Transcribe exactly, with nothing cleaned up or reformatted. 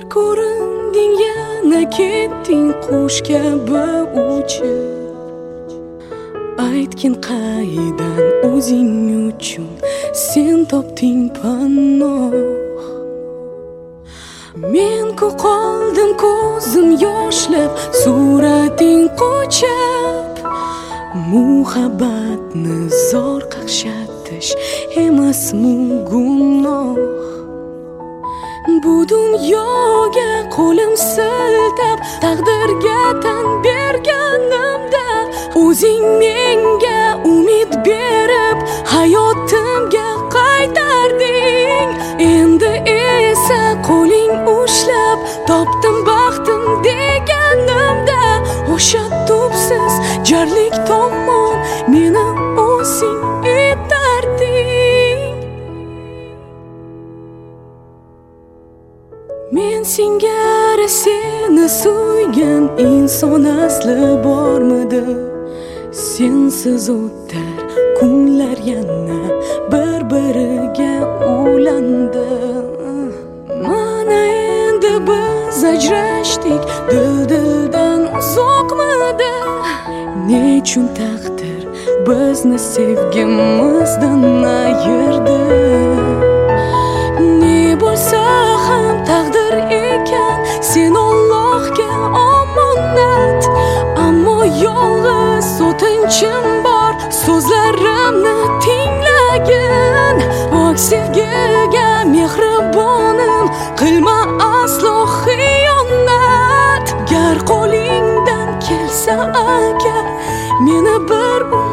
ko'rinding yana ketding qush kabi uchib. Aytgin qaydan o'zing uchun sen topding panoh. Men ku qoldim ko'zim yoshlab surating qochib. Muhabbatni zor qaqshatish emasmi gunoh. Bu dunyoga qo'lim siltab taqdirga tan berganimda o'zing menga umid berib hayotimga qaytarding. Endi esa qo'ling ushlab topdim baxtim deganimda o'sha tubsiz jarlik tomon meni o'zing etarding. Men singari seni suygan inson asli bormidi? Sensiz o'tar kunlar yana bir-biriga ulandi. Mana endi biz ajrashdik, dil-dildan uzoqmidi? Nechun taqdir bizni sevgimizdan ayirdi? Ne bo'lsa ham taqdir ekan, sen Allohga omonat. Ammo yolg'iz o'tinchim bor, so'zlarimni tinglagin. Pok sevgiga mehribonim, qilma aslo xiyonat. Gar qo'lingdan kelsa agar meni bir